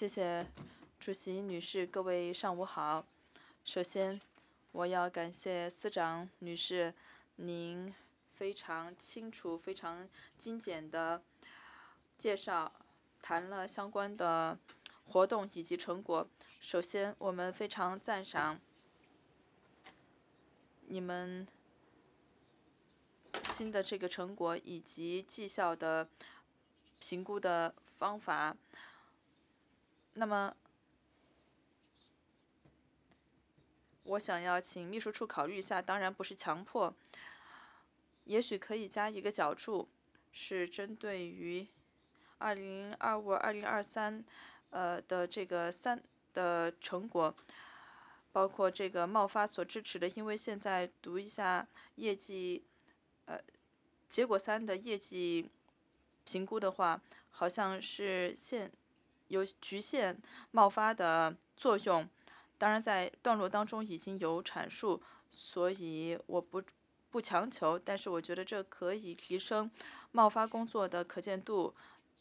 谢谢主席女士，各位上午好。首先，我要感谢司长女士，您非常清楚、非常精简的介绍，谈了相关的活动以及成果。首先，我们非常赞赏你们新的这个成果以及绩效的评估的方法。那么，我想要请秘书处考虑一下，当然不是强迫，也许可以加一个脚注，是针对于2025、2023的这个的成果，包括这个贸发所支持的，因为现在读一下业绩，结果3的业绩评估的话，好像是有局限贸发的作用。当然，在段落当中已经有阐述，所以我不强求，但是我觉得这可以提升贸发工作的可见度。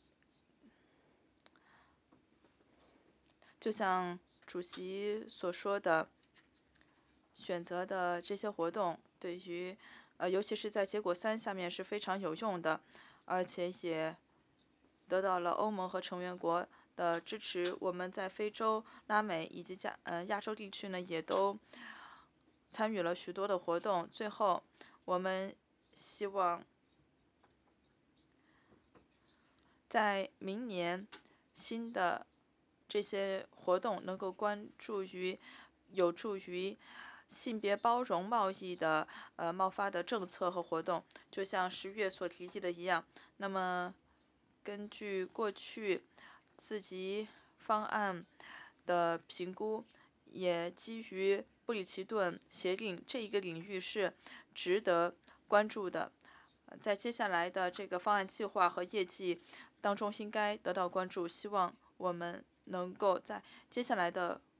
就像主席所说的，选择的这些活动对于尤其是在结果3下面是非常有用的，而且也得到了欧盟和成员国的支持。我们在非洲、拉美以及亚洲地区呢，也都参与了许多的活动。最后，我们希望在明年新的这些活动能够有助于性别包容贸易的贸发的政策和活动，就像10月所提及的一样。那么，根据过去次级方案的评估，也基于布里奇顿协定这一个领域是值得关注的。在接下来的这个方案计划和业绩当中应该得到关注，希望我们能够在接下来的